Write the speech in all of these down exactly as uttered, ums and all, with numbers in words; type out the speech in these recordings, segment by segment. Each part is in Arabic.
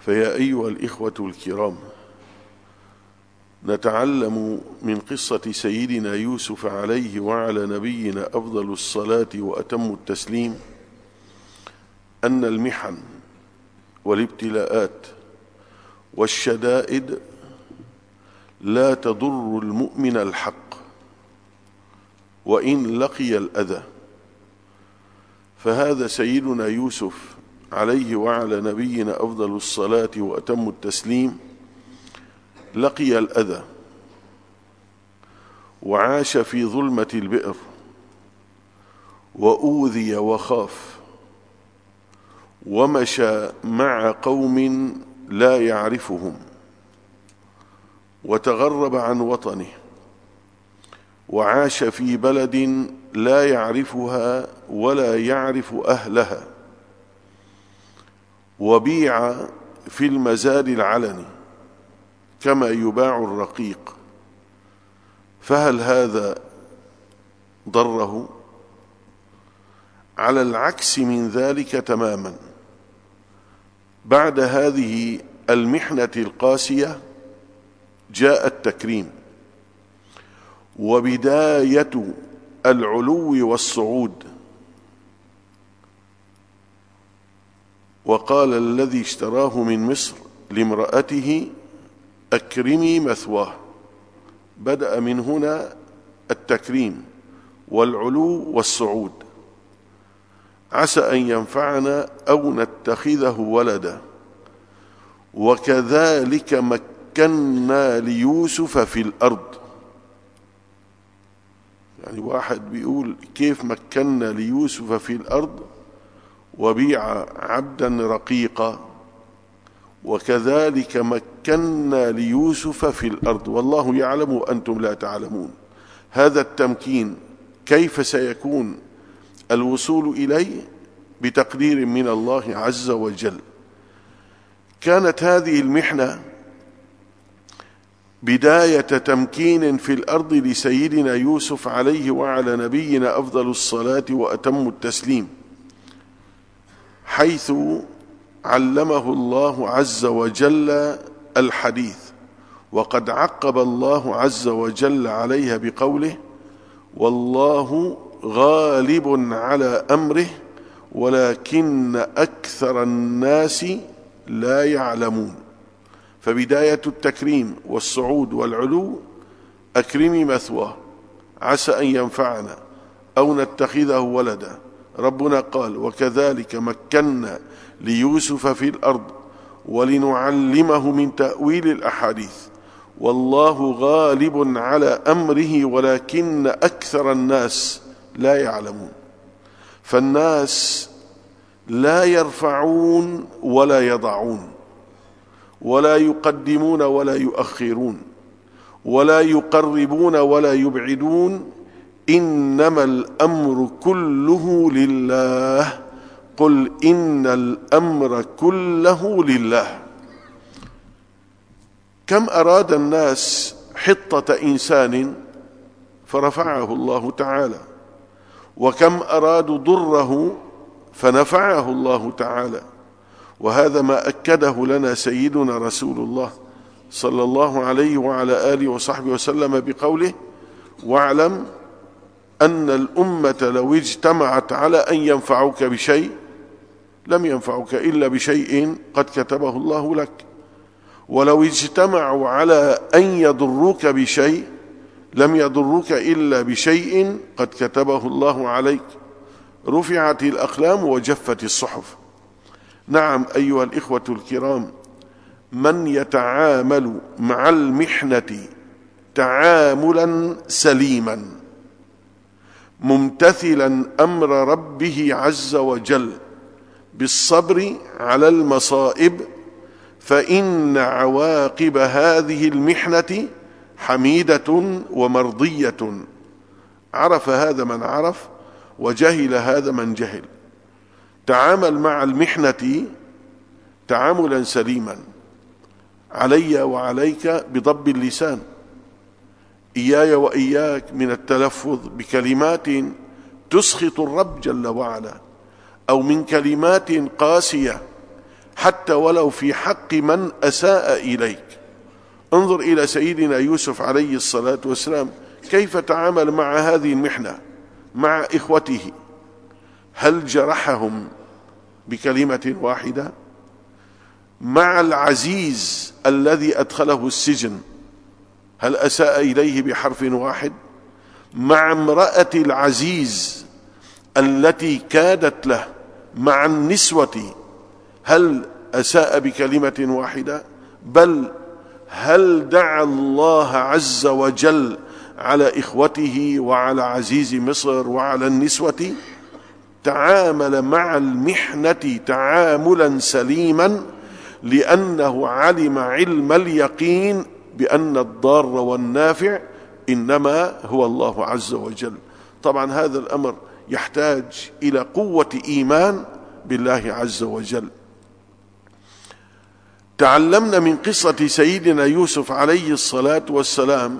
فيا أيها الإخوة الكرام، نتعلم من قصة سيدنا يوسف عليه وعلى نبينا أفضل الصلاة وأتم التسليم أن المحن والابتلاءات والشدائد لا تضر المؤمن الحق وإن لقي الأذى. فهذا سيدنا يوسف عليه وعلى نبينا أفضل الصلاة وأتم التسليم لقي الأذى وعاش في ظلمة البئر وأوذي وخاف ومشى مع قوم لا يعرفهم وتغرب عن وطنه وعاش في بلد لا يعرفها ولا يعرف أهلها وبيع في المزاد العلني كما يباع الرقيق. فهل هذا ضره؟ على العكس من ذلك تماما. بعد هذه المحنة القاسية جاء التكريم وبداية العلو والصعود. وقال الذي اشتراه من مصر لامرأته أكرمي مثواه. بدأ من هنا التكريم والعلو والصعود. عسى أن ينفعنا أو نتخذه ولدا وكذلك مكنا ليوسف في الأرض. يعني واحد بيقول كيف مكنا ليوسف في الأرض وبيع عبدا رقيقا وكذلك مكنا ليوسف في الأرض والله يعلم وأنتم لا تعلمون. هذا التمكين كيف سيكون الوصول إليه؟ بتقدير من الله عز وجل. كانت هذه المحنة بداية تمكين في الأرض لسيدنا يوسف عليه وعلى نبينا أفضل الصلاة وأتم التسليم، حيث علمه الله عز وجل الحديث. وقد عقب الله عز وجل عليها بقوله: والله غالب على أمره ولكن أكثر الناس لا يعلمون. فبداية التكريم والصعود والعلو أكرمي مثواه، عسى أن ينفعنا أو نتخذه ولدا. ربنا قال: وكذلك مكنا ليوسف في الأرض ولنعلمه من تأويل الأحاديث والله غالب على أمره ولكن أكثر الناس لا يعلمون. فالناس لا يرفعون ولا يضعون ولا يقدمون ولا يؤخرون ولا يقربون ولا يبعدون، إنما الأمر كله لله. قل إن الأمر كله لله. كم أراد الناس حطة إنسان فرفعه الله تعالى، وكم أرادوا ضره فنفعه الله تعالى. وهذا ما أكده لنا سيدنا رسول الله صلى الله عليه وعلى آله وصحبه وسلم بقوله: واعلم أن الأمة لو اجتمعت على أن ينفعوك بشيء لم ينفعوك إلا بشيء قد كتبه الله لك، ولو اجتمعوا على أن يضروك بشيء لم يضروك إلا بشيء قد كتبه الله عليك. رفعت الأقلام وجفت الصحف. نعم أيها الإخوة الكرام، من يتعامل مع المحنة تعاملا سليما ممتثلا أمر ربه عز وجل بالصبر على المصائب، فإن عواقب هذه المحنة حميدة ومرضية. عرف هذا من عرف وجهل هذا من جهل. تعامل مع المحنة تعاملا سليما. علي وعليك بضب اللسان، إياي وإياك من التلفظ بكلمات تسخط الرب جل وعلا، أو من كلمات قاسية حتى ولو في حق من أساء إليك. انظر إلى سيدنا يوسف عليه الصلاة والسلام كيف تعامل مع هذه المحنة مع إخوته. هل جرحهم بكلمة واحدة؟ مع العزيز الذي أدخله السجن هل أساء إليه بحرف واحد؟ مع امرأة العزيز التي كادت له، مع النسوة هل أساء بكلمة واحدة؟ بل هل دعا الله عز وجل على إخوته وعلى عزيز مصر وعلى النسوة؟ تعامل مع المحنة تعاملا سليما، لأنه علم علم اليقين بأن الضار والنافع إنما هو الله عز وجل. طبعا هذا الأمر يحتاج إلى قوة إيمان بالله عز وجل. تعلمنا من قصة سيدنا يوسف عليه الصلاة والسلام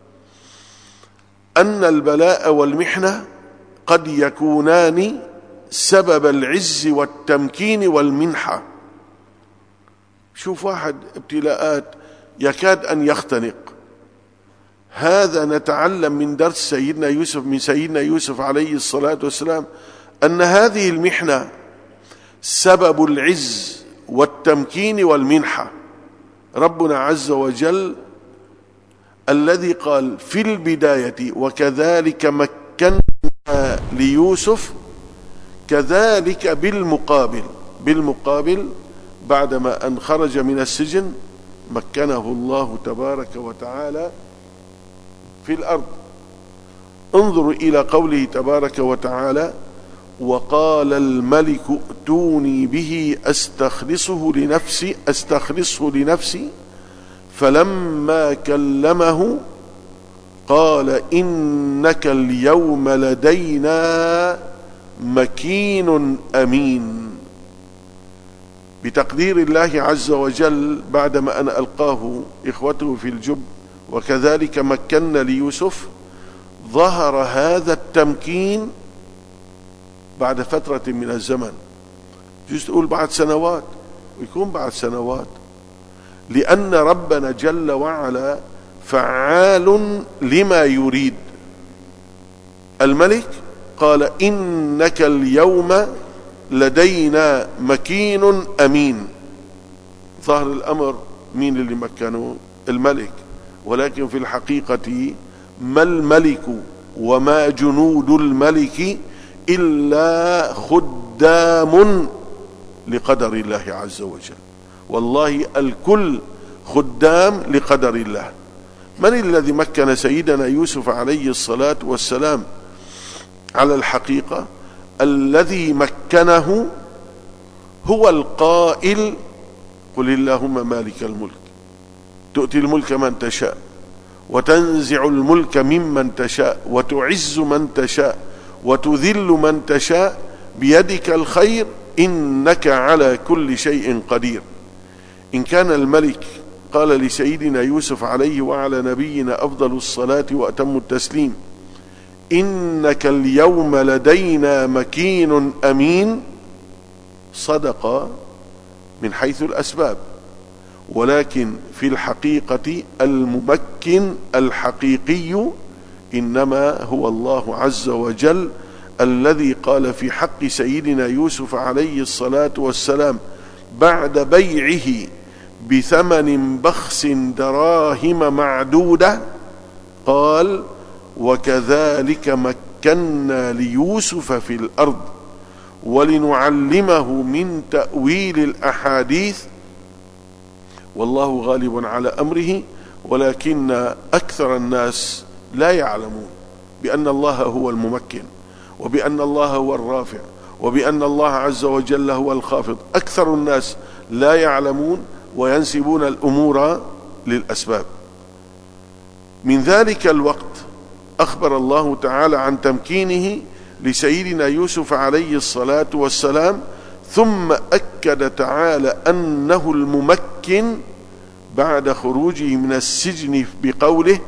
أن البلاء والمحنة قد يكونان سبب العز والتمكين والمنحة. شوف واحد ابتلاءات يكاد أن يختنق، هذا نتعلم من درس سيدنا يوسف من سيدنا يوسف عليه الصلاة والسلام أن هذه المحنة سبب العز والتمكين والمنحة. ربنا عز وجل الذي قال في البداية وكذلك مكنا ليوسف، كذلك بالمقابل بالمقابل بعدما أن خرج من السجن مكنه الله تبارك وتعالى في الأرض. انظروا إلى قوله تبارك وتعالى وقال الملك ائتوني به أستخلصه لنفسي أستخلصه لنفسي فلما كلمه قال إنك اليوم لدينا مكين أمين. بتقدير الله عز وجل بعدما أن ألقاه إخوته في الجب وكذلك مكنا ليوسف، ظهر هذا التمكين بعد فترة من الزمن. جزء تقول بعد سنوات، ويكون بعد سنوات، لأن ربنا جل وعلا فعال لما يريد. الملك قال إنك اليوم لدينا مكين أمين. ظهر الأمر مين اللي مكنه؟ الملك. ولكن في الحقيقة ما الملك وما جنود الملك إلا خدام لقدر الله عز وجل. والله الكل خدام لقدر الله. من الذي مكن سيدنا يوسف عليه الصلاة والسلام؟ على الحقيقة الذي مكنه هو القائل قل اللهم مالك الملك تؤتي الملك من تشاء وتنزع الملك ممن تشاء وتعز من تشاء وتذل من تشاء بيدك الخير إنك على كل شيء قدير. إن كان الملك قال لسيدنا يوسف عليه وعلى نبينا أفضل الصلاة وأتم التسليم إنك اليوم لدينا مكين أمين، صدق من حيث الأسباب، ولكن في الحقيقة الممكن الحقيقي إنما هو الله عز وجل الذي قال في حق سيدنا يوسف عليه الصلاة والسلام بعد بيعه بثمن بخس دراهم معدودة قال وكذلك مكنا ليوسف في الأرض ولنعلمه من تأويل الأحاديث والله غالب على أمره ولكن أكثر الناس لا يعلمون بأن الله هو الممكن وبأن الله هو الرافع وبأن الله عز وجل هو الخافض. أكثر الناس لا يعلمون وينسبون الأمور للأسباب. من ذلك الوقت أخبر الله تعالى عن تمكينه لسيدنا يوسف عليه الصلاة والسلام، ثم أكد تعالى أنه الممكن بعد خروجه من السجن بقوله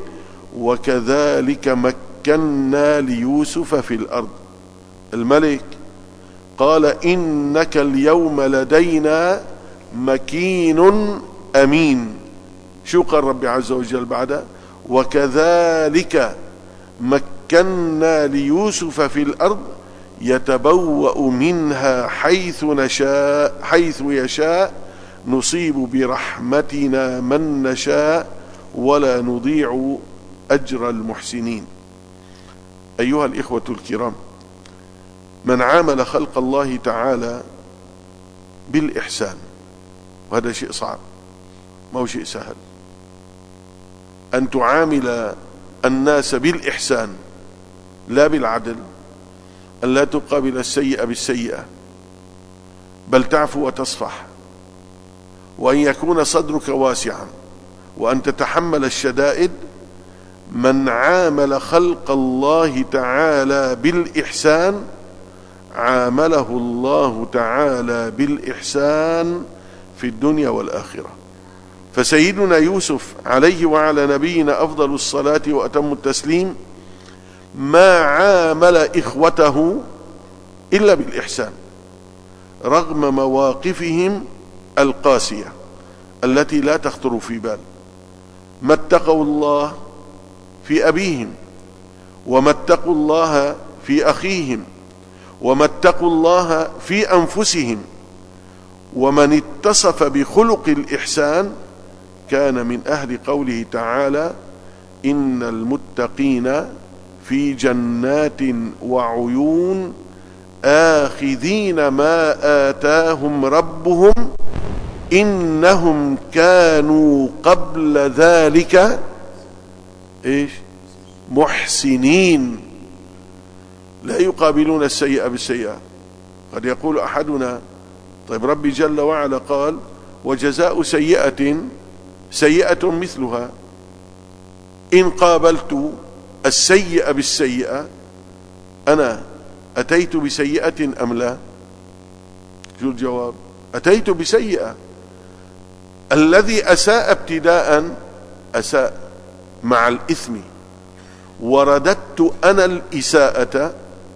وكذلك مكنا ليوسف في الأرض. الملك قال إنك اليوم لدينا مكين أمين. شو قال ربي عز وجل بعد؟ وكذلك مكنا ليوسف في الأرض يتبوأ منها حيث نشاء حيث يشاء نصيب برحمتنا من نشاء ولا نضيع أجر المحسنين. أيها الإخوة الكرام، من عامل خلق الله تعالى بالإحسان، وهذا شيء صعب، ما هو شيء سهل أن تعامل الناس بالإحسان لا بالعدل، أن لا تقابل السيئة بالسيئة، بل تعفو وتصفح، وأن يكون صدرك واسعا، وأن تتحمل الشدائد. من عامل خلق الله تعالى بالإحسان عامله الله تعالى بالإحسان في الدنيا والآخرة. فسيدنا يوسف عليه وعلى نبينا أفضل الصلاة وأتم التسليم ما عامل إخوته إلا بالإحسان رغم مواقفهم القاسية التي لا تخطر في بال. ما اتقوا الله في أبيهم، وما اتقوا الله في أخيهم، وما اتقوا الله في أنفسهم. ومن اتصف بخلق الإحسان كان من أهل قوله تعالى: إن المتقين في جنات وعيون آخذين ما آتاهم ربهم إنهم كانوا قبل ذلك إيش محسنين. لا يقابلون السيئة بالسيئة. قد يقول أحدنا: طيب ربي جل وعلا قال: وجزاء سيئة سيئة مثلها. إن قابلت السيئة بالسيئة أنا أتيت بسيئة أم لا؟ شو الجواب؟ أتيت بسيئة. الذي أساء ابتداء أساء مع الإثم، ورددت أنا الإساءة،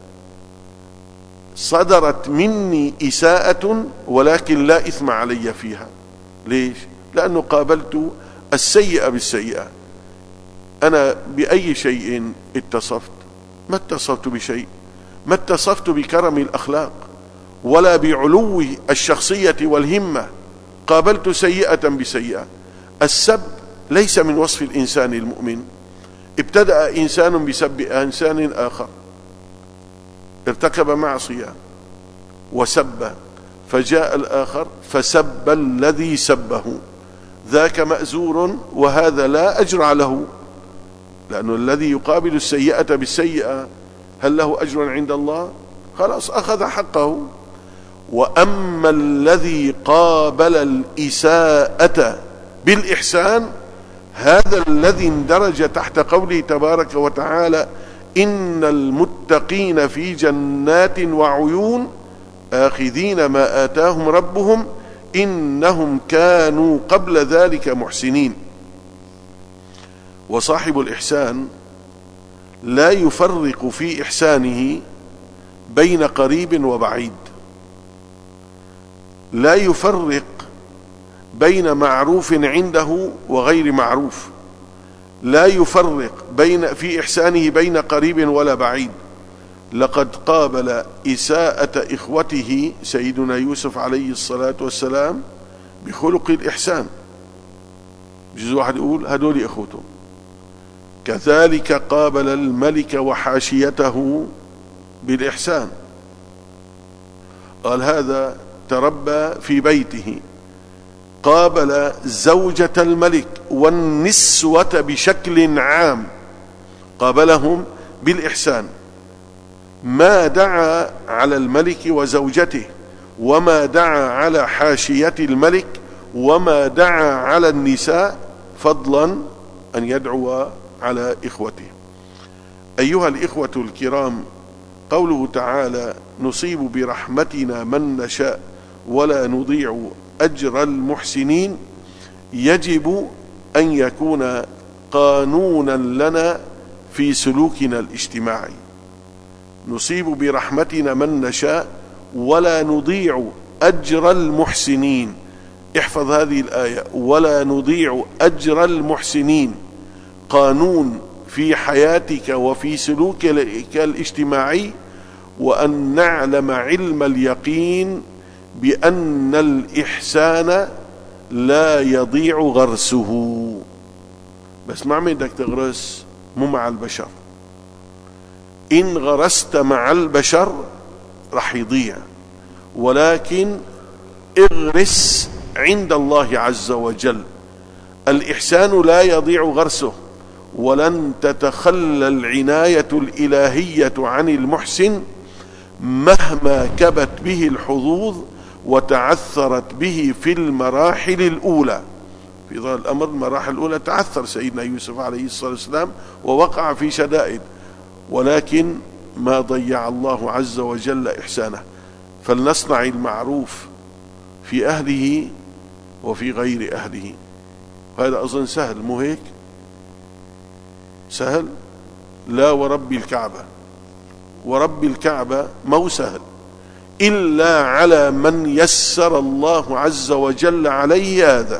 صدرت مني إساءة ولكن لا إثم علي فيها. ليش؟ لأنه قابلت السيئة بالسيئة. أنا بأي شيء اتصفت؟ ما اتصفت بشيء، ما اتصفت بكرم الأخلاق ولا بعلو الشخصية والهمة. قابلت سيئة بسيئة. السب ليس من وصف الإنسان المؤمن. ابتدأ إنسان بسب إنسان آخر، ارتكب معصية وسب، فجاء الآخر فسب الذي سبه، ذاك مأزور وهذا لا أجر له، لأنه الذي يقابل السيئة بالسيئة هل له أجر عند الله؟ خلاص أخذ حقه. وأما الذي قابل الإساءة بالإحسان هذا الذي اندرج تحت قوله تبارك وتعالى: إن المتقين في جنات وعيون آخذين ما آتاهم ربهم إنهم كانوا قبل ذلك محسنين. وصاحب الإحسان لا يفرق في إحسانه بين قريب وبعيد، لا يفرق بين معروف عنده وغير معروف، لا يفرق بين في إحسانه بين قريب ولا بعيد. لقد قابل إساءة إخوته سيدنا يوسف عليه الصلاة والسلام بخلق الإحسان. جزء واحد يقول هدول إخوته. كذلك قابل الملك وحاشيته بالإحسان. قال هذا تربى في بيته. قابل زوجة الملك والنسوة بشكل عام، قابلهم بالإحسان. ما دعا على الملك وزوجته، وما دعا على حاشية الملك، وما دعا على النساء، فضلا أن يدعو على إخوته. أيها الإخوة الكرام، قوله تعالى: نصيب برحمتنا من نشاء ولا نضيع أجر المحسنين، يجب أن يكون قانونا لنا في سلوكنا الاجتماعي. نصيب برحمتنا من نشاء ولا نضيع أجر المحسنين، احفظ هذه الآية: ولا نضيع أجر المحسنين. قانون في حياتك وفي سلوكك الاجتماعي، وأن نعلم علم اليقين بأن الإحسان لا يضيع غرسه. بس مع مين بدك تغرس؟ مو مع البشر. إن غرست مع البشر رح يضيع، ولكن اغرس عند الله عز وجل. الإحسان لا يضيع غرسه، ولن تتخلى العناية الإلهية عن المحسن مهما كبت به الحظوظ وتعثرت به في المراحل الأولى. في ظاهر الأمر المراحل الأولى تعثر سيدنا يوسف عليه الصلاة والسلام ووقع في شدائد، ولكن ما ضيع الله عز وجل إحسانه. فلنصنع المعروف في أهله وفي غير أهله. هذا أظن سهل، مو هيك؟ سهل؟ لا ورب الكعبة، ورب الكعبة مو سهل إلا على من يسر الله عز وجل عليه هذا.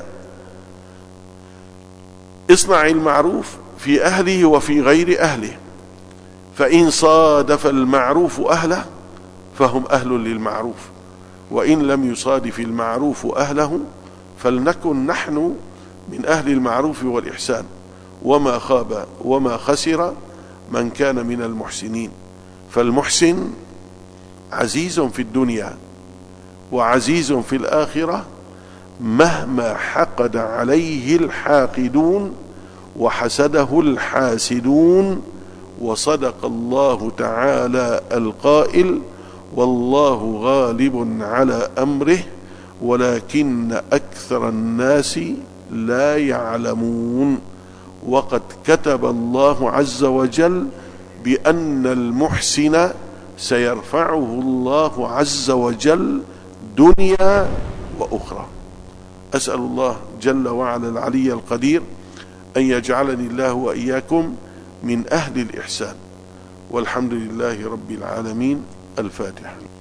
اصنع المعروف في أهله وفي غير أهله، فإن صادف المعروف أهله فهم أهل للمعروف، وإن لم يصادف المعروف أهله فلنكن نحن من أهل المعروف والإحسان. وما خاب وما خسر من كان من المحسنين. فالمحسن عزيز في الدنيا وعزيز في الآخرة مهما حقد عليه الحاقدون وحسده الحاسدون. وصدق الله تعالى القائل: والله غالب على أمره ولكن أكثر الناس لا يعلمون. وقد كتب الله عز وجل بأن المحسن سيرفعه الله عز وجل دنيا وأخرى. أسأل الله جل وعلا العلي القدير أن يجعلني الله وإياكم من أهل الإحسان، والحمد لله رب العالمين. الفاتحة.